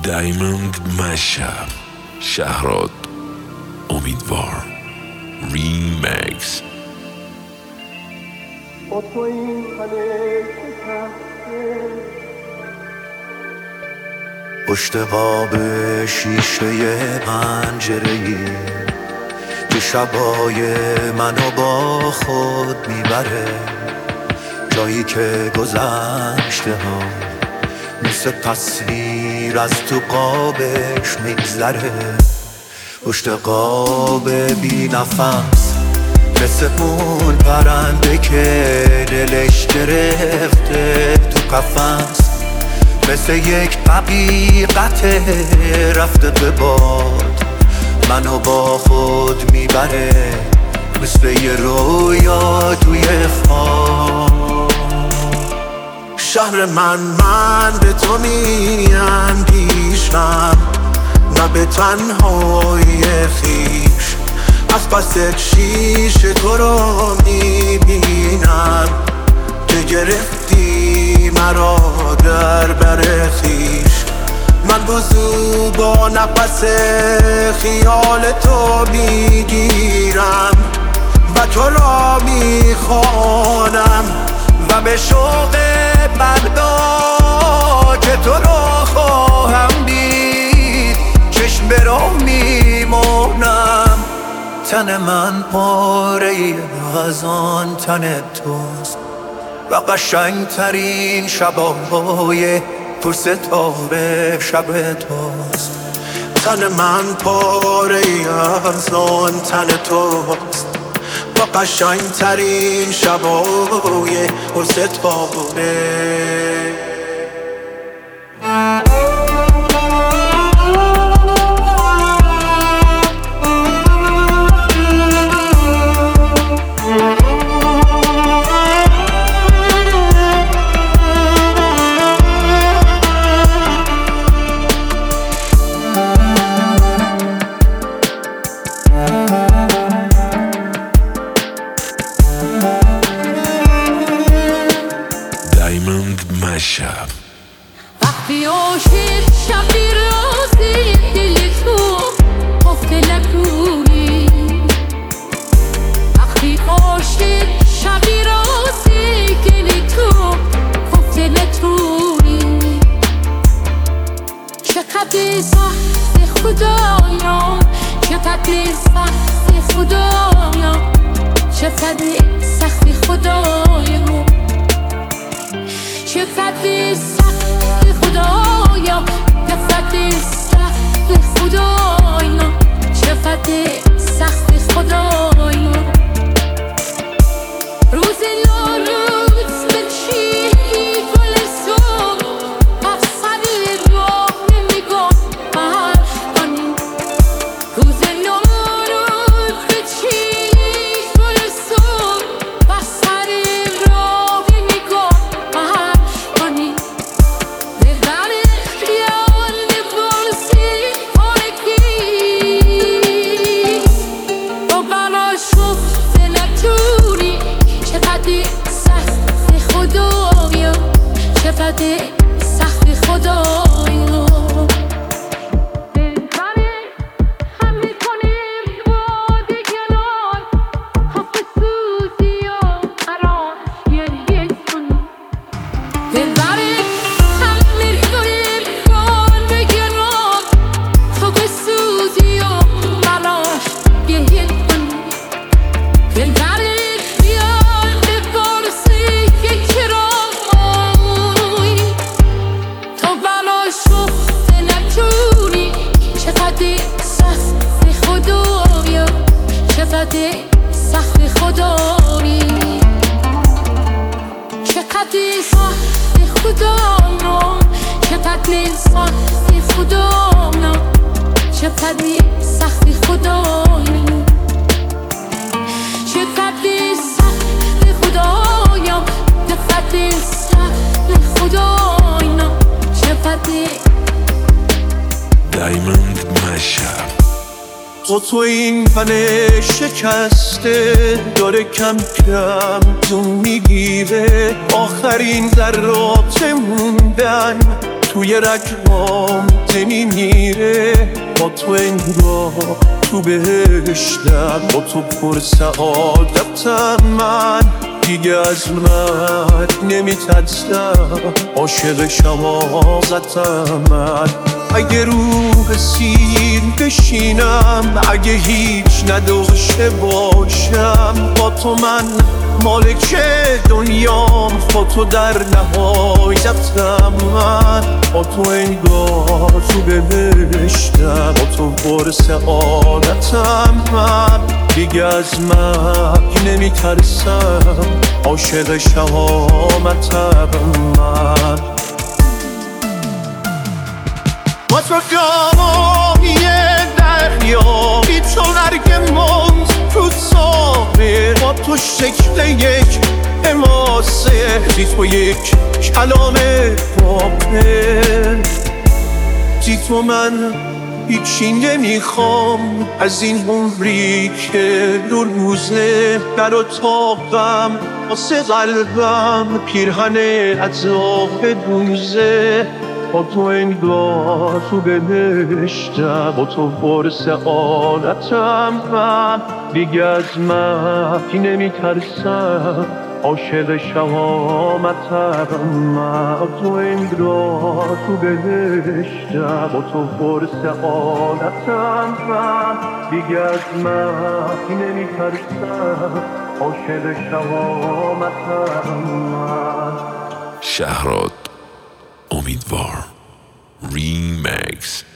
دایموند مشب شهراد امیدوار ریمیکس. پشت قاب شیشه پنجره‌ای که شبای منو با خود میبره، جایی که گذشته ها مثل تصویر از تو قابش میگذره. پشت قاب بی نفس مثل اون پرنده که دلش گرفته تو قفس، مثل یک حقیقت رفته به باد منو با خود میبره، مثل یه رویا توی خواب. شهر من به تو میاندیشم، نه به تنهای خویش، از پس شیش تو رو میبینم که گرفتی مرا در بر خویش. من وضو با نفس خیال تو میگیرم و تو را میخوانم و به شوق فردا که تو را خواهم دید چشم به راه میمانم. تن من پاره از آن تن توست و قشنگترین شبای پرستاره شب توست. تن من پاره از آن تن توست و قشنگترین شبای پرستاره. دایموند مشب وقتی عاشق شبی رازی دل تو گفته نکنی، وقتی عاشق شبی رازی دل تو گفته نکنی، چقدر سخت خدایا، چقدر سخت خدایا، چقدر سخت خدایا، چقدر سخت خدایا، چقدر سخت خدایا، چقدر سخت خدایا. روز نوروز بنشینی گل صبح از سر راه نگاه کنی، روز نوروز بنشینی گل صبح از سر راه نگاه کنی، دلبر خیال نپرسی آرکی با بلا شفت نتونی، چقدر سخت خدایا، چقدر سخت خدایا. دلبر هم میکنیم با دیگران، خب سوزی و قرار گریه کنی، دلبر هم میکنیم با دیگران، خب سوزی و قرار گریه کنی، دلبر خیال نپرسی که چرا تو بلا شفت نتونی، چقدر سخت خدایا، چقدر سخت خدایی، چقدر سخت خدایا، چقدر سخت خدایا، چقدر سخت خدایی، چقدر سخت خدایا، چقدر سخت خدایا، چقدر. دایموند مشب تو این تن شکسته داره کم کم زون میگیره، آخرین ذرات موندن توی رگام نمیمیره، با تو انگار تو بهشتم، با تو پر سعادتم. من دیگه از مرگ نمیترسم، عاشق شمازتم. من اگه روح سیر بشینم، اگه هیچ نداشته باشم، با تو من مالک دنیام، با تو در نهایتم. من با تو انگار تو بهشتم، با تو پر سعادتم. من دیگه از مرگ نمیترسم، عاشق شهامتم. من با تو جامی دریا، بی تو مرگ موت تو سامه، با تو شکل یک حماسه، بی تو یک کلام پاپه. بی تو من هیچی نمیخوام از این عمری که دو روزه در اتاقم، واسه قلبم پیرهن عذاب دوزه. با تو انگار تو بهشتم، با تو پر سعادتم. من دیگه از مرگ نمیترسم، عاشق شهامتم. من با تو انگار تو بهشتم، با تو پر سعادتم. من دیگه از مرگ نمیترسم، عاشق شهامتم. من شهراد امیدوار ریمکس.